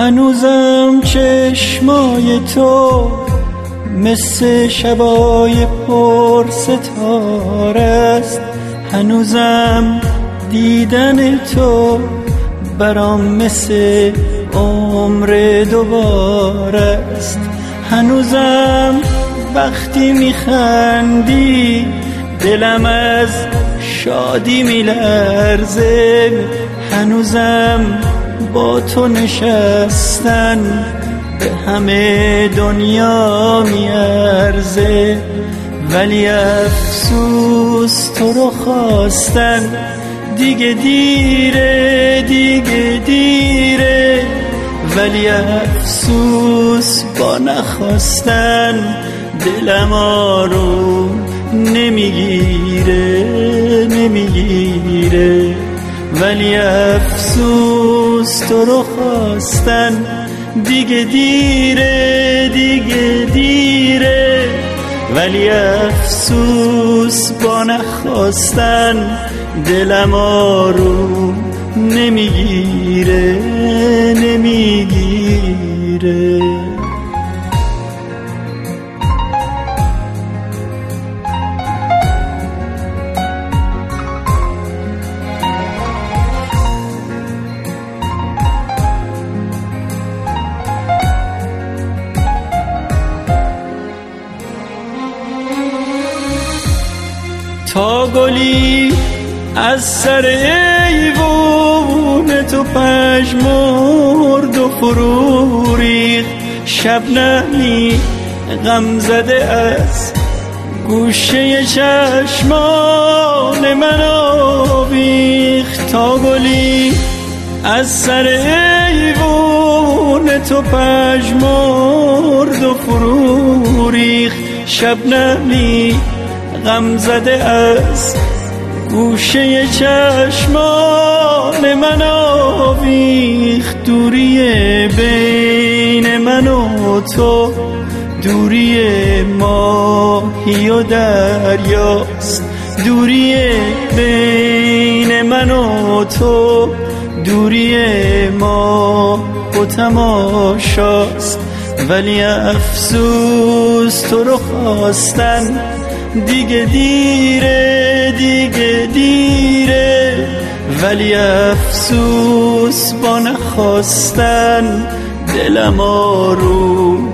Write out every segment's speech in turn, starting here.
هنوزم چشمای تو مثل شبای پر ستاره است، هنوزم دیدن تو برام مثل عمر دوباره است، هنوزم وقتی میخندی دلم از شادی میلرزه، هنوزم با تو نشستن به همه دنیا میارزه، ولی افسوس تو رو خواستن دیگه دیره، دیگه دیره، ولی افسوس با نخواستن دلم آروم نمیگیره، نمیگیره، ولی افسوس تو رو خواستن دیگه دیره، دیگه دیره، ولی افسوس با نخواستن دلم آروم نمیگیره، نمیگیره. تا گلی از سر ایوون تو پژمرد و فرو ریخت، شبنمی غم زده از گوشه چشمان من آویخت، تا گلی از سر ایوون تو پژمرد و فرو ریخت، شبنمی غم زده از گوشه چشمان من آویخت، دوری بین من و تو دوری ماهی و دریاست، دوری بین من و تو دوری ماه و تماشاست، ولی افسوس تو رو خواستن دیگه دیره، دیگه دیره، ولی افسوس با نخواستن دلم آروم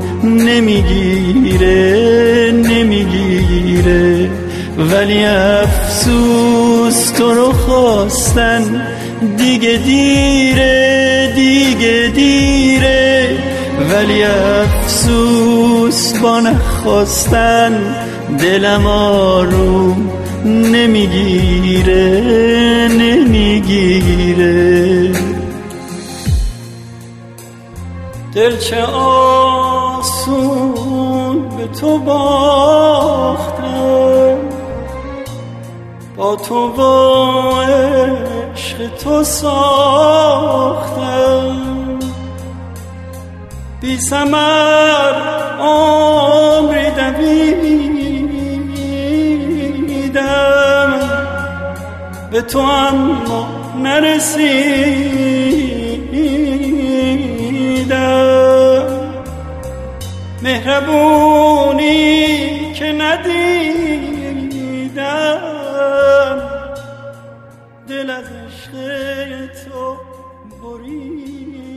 نمیگیره، نمیگیره، ولی افسوس تو رو خواستن دیگه دیره، دیگه دیره، ولی افسوس با نخواستن دلم آروم نمیگیره، نمیگیره. دل چه آسون به تو باختم، با تو با عشق تو ساختم، بی ثمر عمری دویدم به تو اما نرسیدم، مهربونی که ندیدم دل از عشق تو برید.